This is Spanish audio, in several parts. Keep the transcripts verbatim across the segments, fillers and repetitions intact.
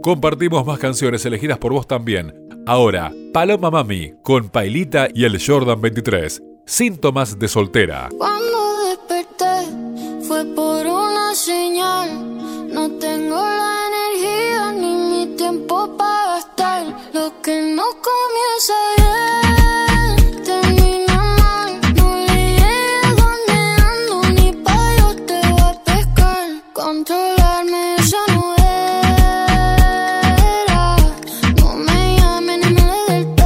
compartimos más canciones elegidas por vos también. Ahora, Paloma Mami con Pailita y el Jordan veintitrés. Síntomas de soltera. Cuando desperté fue por una señal. No tengo la energía ni mi tiempo para gastar. Lo que no comienza bien termina mal. No le llegué a donde ando ni pa' yo te voy a pescar. Controlarme ya no era. No me llamen ni me le del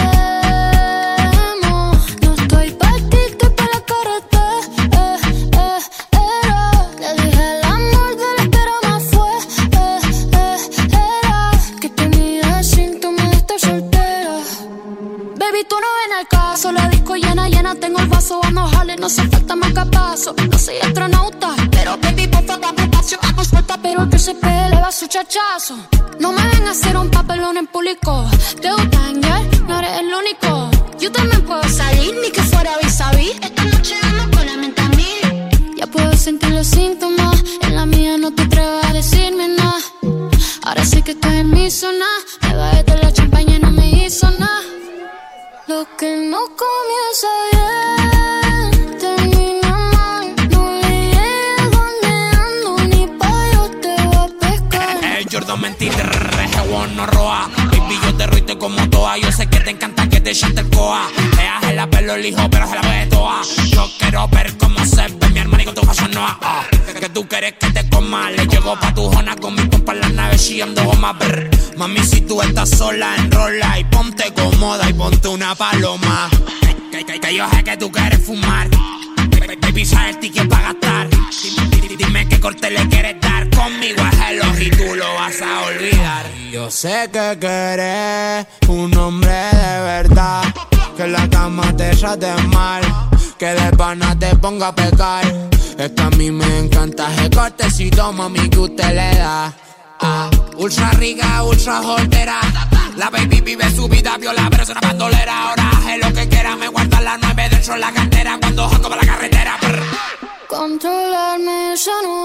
tema. No estoy pa' ti, estoy pa' la carretera. Eh, eh, era. Le dije el amor de la espera más fue. Eh, eh, era. Que tenía síntomas de estar soltera. Baby, tú no ven al caso. La disco llena, llena, tengo el vaso. Vamos a jale, no hace falta más capazo. No soy astronauta, pero baby, por favor, espacio. Hago suelta, pero el que se pegue le va su chachazo. No me ven a hacer un papelón en público. Te gusta engañar, no eres el único. Yo también puedo salir, ni que fuera vis-a-vis. Esta noche ando con la mente a mil. Ya puedo sentir los síntomas. En la mía no te atrevas a decirme nada. Ahora sí que estoy en mi zona. Me bajé de la champaña y no me hizo nada. Lo que no comienza bien termina mal. No le llegué a donde ando ni pa' yo te voy a pescar. El Jordan veintitrés, G no roa. Baby, yo te roite como toa. Yo sé que te encanta que te chante el coa. Ella se la pelo el hijo, pero se la ve toa. Yo quiero ver cómo se ve mi hermano y con tu fashion noa. Ah, que tú quieres que te coma. Le llego pa' tu zona con mi compa en la nave chillando goma. Brr. Mami, si tú estás sola, enrola y ponte cómoda y ponte una paloma. Que, que, que yo sé que tú quieres fumar. Baby, sabes el ticket pa' gastar. Dime, dime qué corte le quieres dar. Conmigo es el ojo y tú lo vas a olvidar. Yo sé que querés un hombre de verdad. Que en la cama te trate mal. Que de pana te ponga a pecar. Es que a mí me encanta ese cortecito, mami, que usted le da. Ah, ultra rica, ultra soltera. La baby vive su vida viola, pero es una bandolera. Ahora es lo que quiera, me guarda las nueve dentro de la cartera. Cuando jaco por la carretera. Brr. Controlarme ya no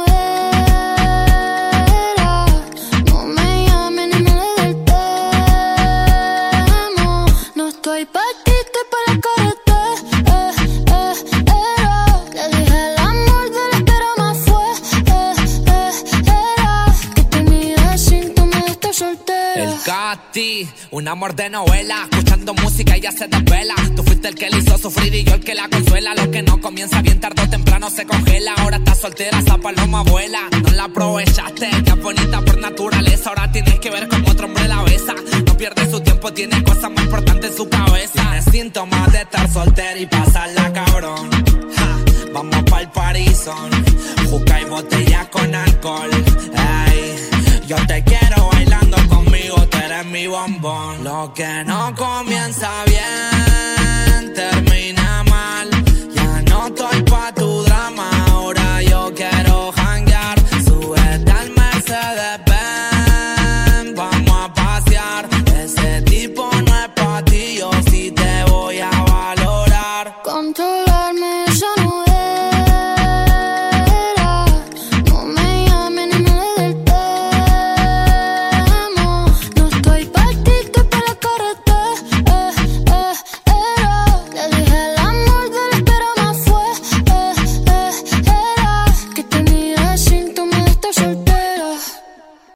era. No me llamen ni me le del tema. No estoy pa' ti, estoy pa' la carretera. Eh, eh, era. Le dije el amor de la espera más fue. Eh, eh, era. Que tenía síntomas de estar soltera. El Cati, un amor de novela. Escuchando música ella se desvela. Tú fuiste el que le hizo sufrir y yo el que la consuela. Lo que no comienza bien tarde o temprano se congela. Ahora estás soltera, esa paloma abuela. No la aprovechaste, que es bonita por naturaleza. Ahora tienes que ver cómo otro hombre la besa. No pierde su tiempo, tiene cosas más importantes en su cabeza. Tiene síntomas de estar soltera y pasarla cabrón. Ja, vamos pa'l Parison. Juca y botella con alcohol. Ey, yo te quiero bailando conmigo, tú eres mi bombón. Lo que no comienza bien